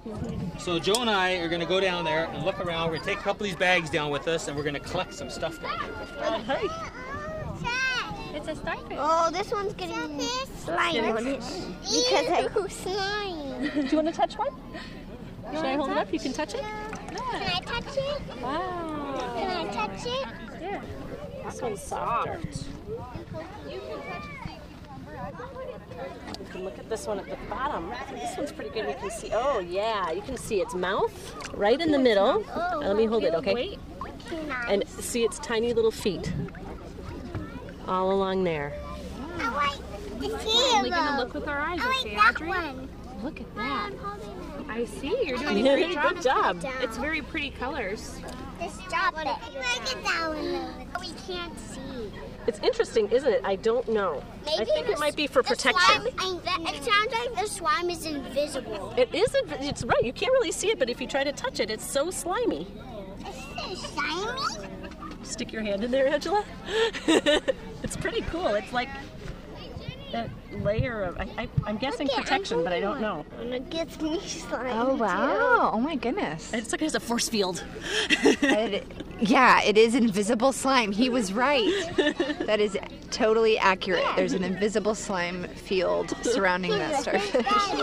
So Joe and I are going to go down there and look around. We're going to take a couple of these bags down with us, and we're going to collect some stuff down there. Hey. It's a starfish. Oh, this one's getting slime on it. Because I slime. Do you want to touch one? Should I hold it up? You can touch it? Can I touch it? Wow. Can I touch it? Yeah. This one's softer. You can look at this one at the bottom. This one's pretty good. You can see, oh yeah, you can see its mouth right in the middle. Let me hold it, okay? Wait. And see its tiny little feet all along there. I like the tail. We're going to look with our eyes. I Okay, like that Audrey? one. Look at that. I see. You're doing a great job. Good job. It's very pretty colors. Just drop it. Look at that one. We can't see. It's interesting, isn't it? I don't know. I think it might be for protection. It sounds like the slime is invisible. It is. It's right. You can't really see it, but if you try to touch it, it's so slimy. Is it slimy? Stick your hand in there, Angela. It's pretty cool. It's like a layer of, I'm guessing protection, but I don't know. And it gets me slimy. Oh, wow. Oh, my goodness. It's like it has a force field. Yeah, it is invisible slime. He was right. That is totally accurate. There's an invisible slime field surrounding that starfish.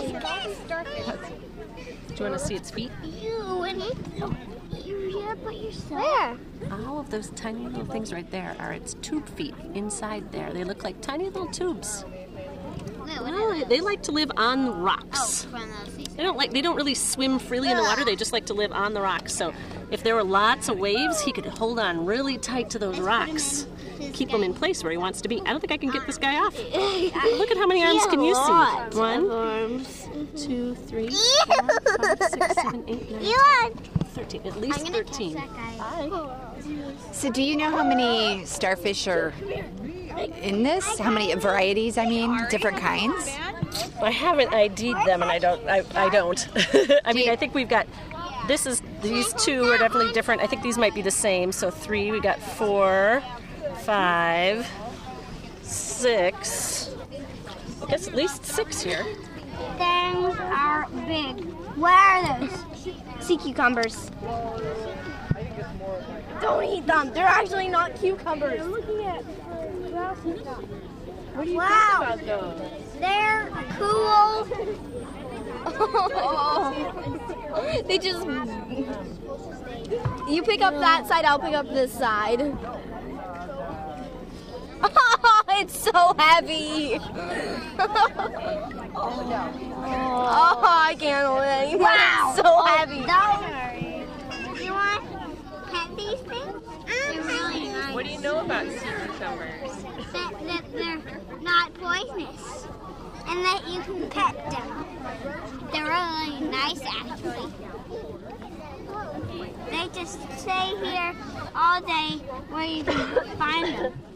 Do you want to see its feet? Where? All of those tiny little things right there are its tube feet inside there. They look like tiny little tubes. Well, they like to live on rocks. They don't really swim freely in the water. They just like to live on the rocks. So if there were lots of waves, he could hold on really tight to those rocks, keep him in place where he wants to be. I don't think I can get this guy off. Look at how many arms can you see? 1, 2, 3, 4, 5, 6, 7, 8, 9, 10, 13. At least 13. So do you know how many starfish are in this? How many varieties, different kinds? I haven't ID'd them, and I don't. I mean, I think we've got, these two are definitely different. I think these might be the same. So 3, we got 4, 5, 6. I guess at least 6 here. Things are big. What are those? Sea cucumbers. Don't eat them. They're actually not cucumbers. I'm looking at What do you Wow. think about those? They're cool. They just... You pick up that side, I'll pick up this side. It's so heavy. Oh, I can't hold it anymore. Wow. It's so heavy. You want to pet these things? They're really nice. What do you know about sea cucumbers? That they're not poisonous. And that you can pet them. They're really nice, actually. They just stay here all day where you can find them.